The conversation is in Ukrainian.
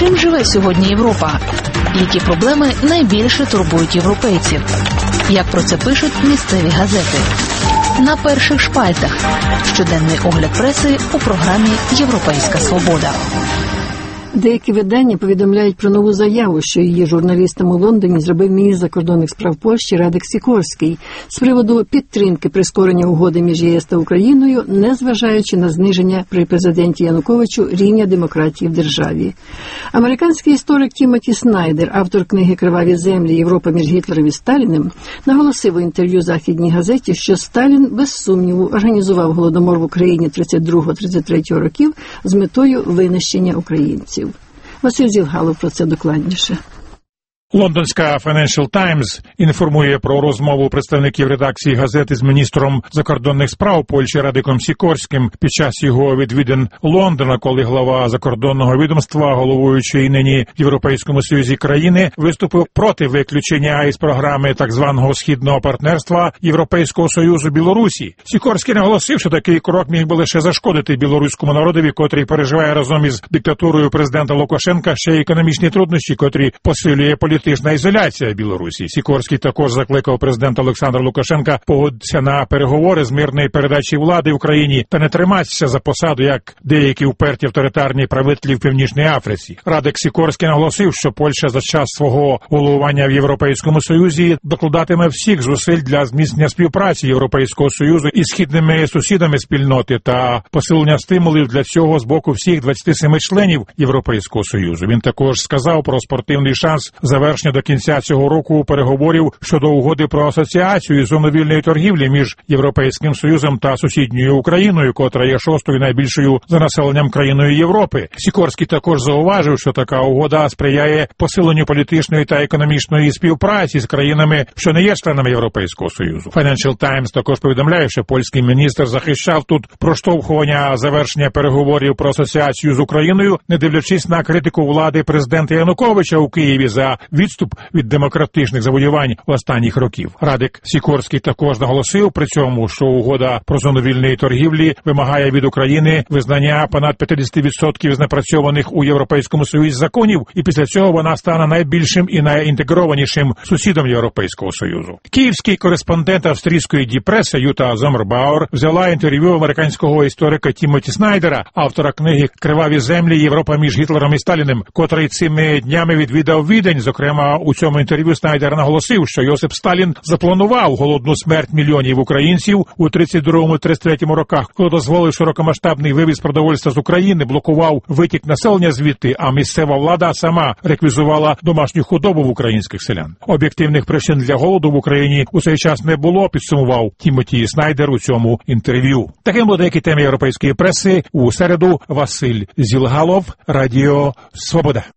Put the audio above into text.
Чим живе сьогодні Європа? Які проблеми найбільше турбують європейців? Як про це пишуть місцеві газети? На перших шпальтах. Щоденний огляд преси у програмі «Європейська свобода». Деякі видання повідомляють про нову заяву, що її журналістам у Лондоні зробив міністр закордонних справ Польщі Радек Сікорський з приводу підтримки прискорення угоди між ЄС та Україною, незважаючи на зниження при президенті Януковичу рівня демократії в державі. Американський історик Тімоті Снайдер, автор книги «Криваві землі. Європа між Гітлером і Сталіним», наголосив у інтерв'ю Західній газеті, що Сталін, без сумніву, організував голодомор в Україні 32-33 років з метою винищення українців. Василь Зілгалов про це докладніше. Лондонська Financial Times інформує про розмову представників редакції газети з міністром закордонних справ Польщі Радеком Сікорським під час його відвідин Лондона, коли глава закордонного відомства, головуючої нині в Європейському Союзі країни, виступив проти виключення із програми так званого східного партнерства Європейського Союзу Білорусі. Сікорський наголосив, що такий крок міг би лише зашкодити білоруському народові, котрий переживає разом із диктатурою президента Лукашенка ще й економічні труднощі, котрі посилює політична ізоляція Білорусі. Сікорський також закликав президента Олександра Лукашенка погодитися на переговори з мирної передачі влади в Україні та не триматися за посаду, як деякі вперті авторитарні правителі в Північній Африці. Радек Сікорський наголосив, що Польща за час свого головування в Європейському Союзі докладатиме всіх зусиль для зміцнення співпраці Європейського Союзу із східними сусідами спільноти та посилення стимулів для цього з боку всіх 27 членів Європейського Союзу. Він також сказав про спортивний шанс завершення до кінця цього року переговорів щодо угоди про асоціацію і зону вільної торгівлі між Європейським Союзом та сусідньою Україною, котра є шостою найбільшою за населенням країною Європи. Сікорський також зауважив, що така угода сприяє посиленню політичної та економічної співпраці з країнами, що не є членами Європейського Союзу. Financial Times також повідомляє, що польський міністр захищав тут проштовхування завершення переговорів про асоціацію з Україною, не дивлячись на критику влади президента Януковича у Києві за відступ від демократичних завоювань останніх років. Радек Сікорський також наголосив при цьому, що угода про зону вільної торгівлі вимагає від України визнання понад 50% знепрацьованих у Європейському Союзі законів, і після цього вона стане найбільшим і найінтегрованішим сусідом Європейського Союзу. Київський кореспондент австрійської діпреси Юта Зомербауер взяла інтерв'ю американського історика Тімоті Снайдера, автора книги «Криваві землі. Європа між Гітлером і Сталіним», котрий цими днями відвідав Відень. Зокрема, у цьому інтерв'ю Снайдер наголосив, що Йосип Сталін запланував голодну смерть мільйонів українців у 32-33 роках, коли дозволив широкомасштабний вивіз продовольства з України, блокував витік населення звідти, а місцева влада сама реквізувала домашню худобу в українських селян. Об'єктивних причин для голоду в Україні у цей час не було, підсумував Тімоті Снайдер у цьому інтерв'ю. Таким були деякі теми європейської преси у середу. Василь Зілгалов, Радіо Свобода.